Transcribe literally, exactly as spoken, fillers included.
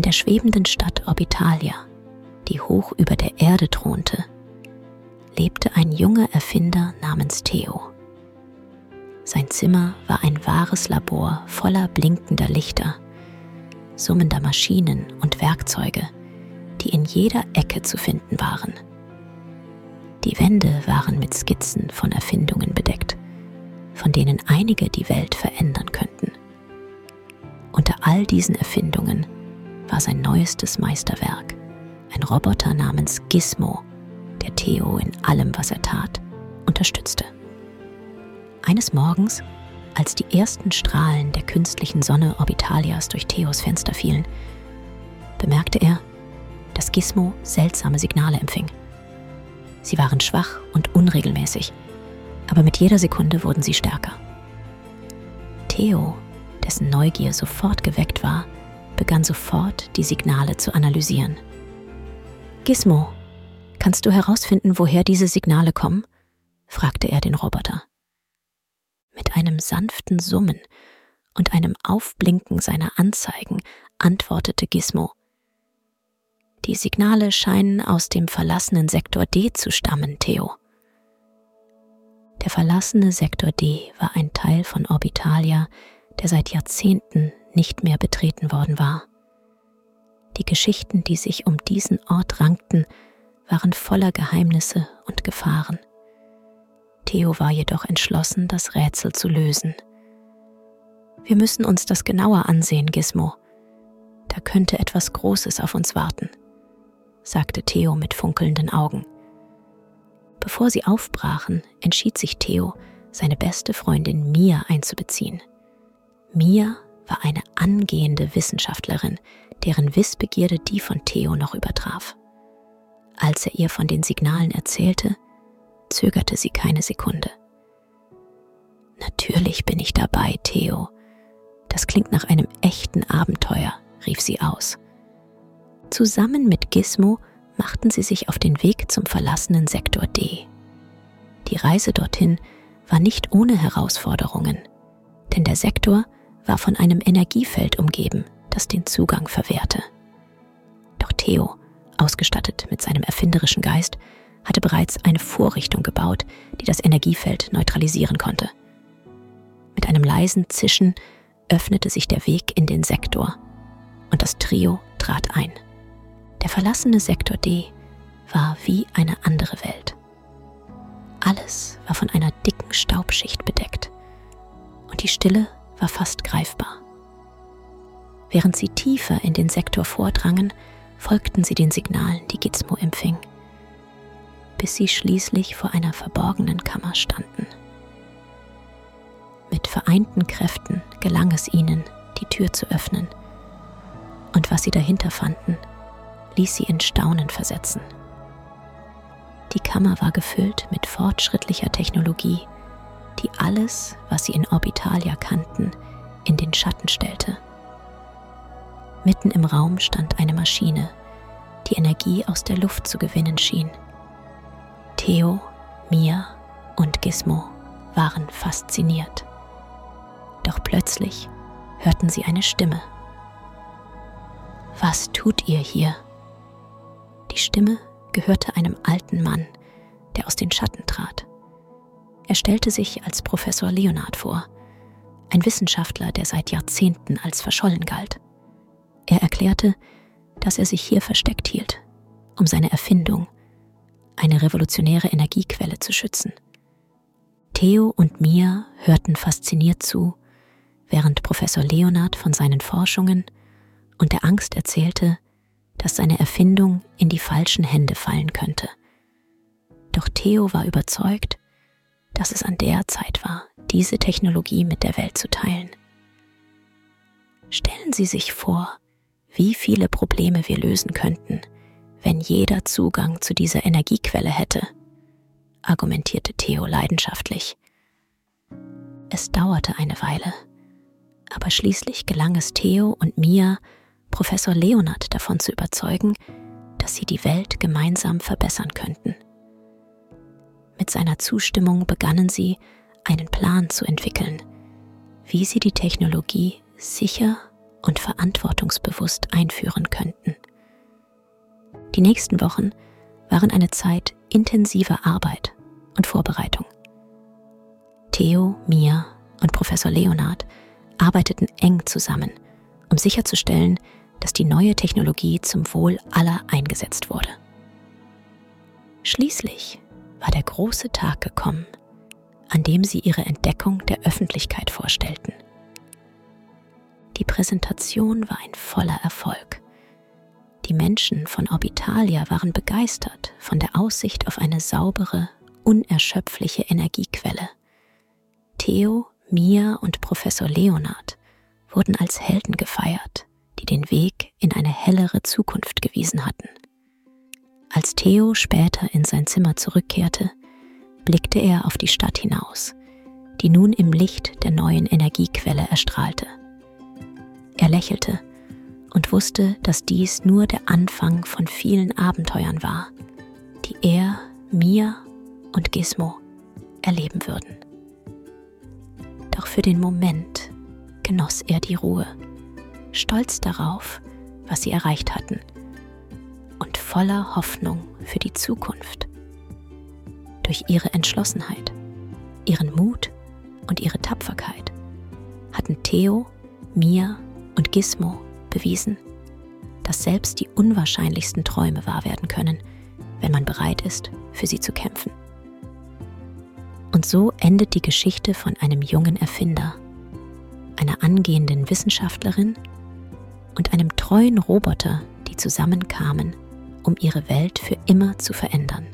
der schwebenden Stadt Orbitalia, die hoch über der Erde thronte, lebte ein junger Erfinder namens Theo. Sein Zimmer war ein wahres Labor voller blinkender Lichter, summender Maschinen und Werkzeuge, die in jeder Ecke zu finden waren. Die Wände waren mit Skizzen von Erfindungen bedeckt, von denen einige die Welt verändern könnten. Unter all diesen Erfindungen war sein neuestes Meisterwerk ein Roboter namens Gizmo, der Theo in allem, was er tat, unterstützte. Eines Morgens, als die ersten Strahlen der künstlichen Sonne Orbitalias durch Theos Fenster fielen, bemerkte er, dass Gizmo seltsame Signale empfing. Sie waren schwach und unregelmäßig, aber mit jeder Sekunde wurden sie stärker. Theo, dessen Neugier sofort geweckt war, begann sofort, die Signale zu analysieren. »Gizmo, kannst du herausfinden, woher diese Signale kommen?« fragte er den Roboter. Mit einem sanften Summen und einem Aufblinken seiner Anzeigen antwortete Gizmo: »Die Signale scheinen aus dem verlassenen Sektor D zu stammen, Theo.« Der verlassene Sektor D war ein Teil von Orbitalia, der seit Jahrzehnten nicht mehr betreten worden war. Die Geschichten, die sich um diesen Ort rankten, waren voller Geheimnisse und Gefahren. Theo war jedoch entschlossen, das Rätsel zu lösen. »Wir müssen uns das genauer ansehen, Gizmo. Da könnte etwas Großes auf uns warten«, sagte Theo mit funkelnden Augen. Bevor sie aufbrachen, entschied sich Theo, seine beste Freundin Mia einzubeziehen. Mia war eine angehende Wissenschaftlerin, deren Wissbegierde die von Theo noch übertraf. Als er ihr von den Signalen erzählte, zögerte sie keine Sekunde. »Natürlich bin ich dabei, Theo. Das klingt nach einem echten Abenteuer«, rief sie aus. Zusammen mit Gizmo machten sie sich auf den Weg zum verlassenen Sektor D. Die Reise dorthin war nicht ohne Herausforderungen, denn der Sektor war von einem Energiefeld umgeben, das den Zugang verwehrte. Doch Theo, ausgestattet mit seinem erfinderischen Geist, hatte bereits eine Vorrichtung gebaut, die das Energiefeld neutralisieren konnte. Mit einem leisen Zischen öffnete sich der Weg in den Sektor und das Trio trat ein. Der verlassene Sektor D war wie eine andere Welt. Alles war von einer dicken Staubschicht bedeckt und die Stille war fast greifbar. Während sie tiefer in den Sektor vordrangen, folgten sie den Signalen, die Gizmo empfing, bis sie schließlich vor einer verborgenen Kammer standen. Mit vereinten Kräften gelang es ihnen, die Tür zu öffnen, und was sie dahinter fanden, ließ sie in Staunen versetzen. Die Kammer war gefüllt mit fortschrittlicher Technologie, die alles, was sie in Orbitalia kannten, in den Schatten stellte. Mitten im Raum stand eine Maschine, die Energie aus der Luft zu gewinnen schien. Theo, Mia und Gizmo waren fasziniert. Doch plötzlich hörten sie eine Stimme. »Was tut ihr hier?« Die Stimme gehörte einem alten Mann, der aus den Schatten trat. Er stellte sich als Professor Leonard vor, ein Wissenschaftler, der seit Jahrzehnten als verschollen galt. Er erklärte, dass er sich hier versteckt hielt, um seine Erfindung, eine revolutionäre Energiequelle, zu schützen. Theo und Mia hörten fasziniert zu, während Professor Leonard von seinen Forschungen und der Angst erzählte, dass seine Erfindung in die falschen Hände fallen könnte. Doch Theo war überzeugt, dass es an der Zeit war, diese Technologie mit der Welt zu teilen. Stellen Sie sich vor, wie viele Probleme wir lösen könnten, wenn jeder Zugang zu dieser Energiequelle hätte, argumentierte Theo leidenschaftlich. Es dauerte eine Weile, aber schließlich gelang es Theo und Mia, Professor Leonard davon zu überzeugen, dass sie die Welt gemeinsam verbessern könnten. Mit seiner Zustimmung begannen sie, einen Plan zu entwickeln, wie sie die Technologie sicher und verantwortungsbewusst einführen könnten. Die nächsten Wochen waren eine Zeit intensiver Arbeit und Vorbereitung. Theo, Mia und Professor Leonard arbeiteten eng zusammen, um sicherzustellen, dass die neue Technologie zum Wohl aller eingesetzt wurde. Schließlich war der große Tag gekommen, an dem sie ihre Entdeckung der Öffentlichkeit vorstellten. Die Präsentation war ein voller Erfolg. Die Menschen von Orbitalia waren begeistert von der Aussicht auf eine saubere, unerschöpfliche Energiequelle. Theo, Mia und Professor Leonard wurden als Helden gefeiert, die den Weg in eine hellere Zukunft gewiesen hatten. Als Theo später in sein Zimmer zurückkehrte, blickte er auf die Stadt hinaus, die nun im Licht der neuen Energiequelle erstrahlte. Er lächelte und wusste, dass dies nur der Anfang von vielen Abenteuern war, die er, Mia und Gizmo erleben würden. Doch für den Moment genoss er die Ruhe, stolz darauf, was sie erreicht hatten, und voller Hoffnung für die Zukunft. Durch ihre Entschlossenheit, ihren Mut und ihre Tapferkeit hatten Theo, Mia und Gizmo bewiesen, dass selbst die unwahrscheinlichsten Träume wahr werden können, wenn man bereit ist, für sie zu kämpfen. Und so endet die Geschichte von einem jungen Erfinder, einer angehenden Wissenschaftlerin und einem treuen Roboter, die zusammenkamen, um ihre Welt für immer zu verändern.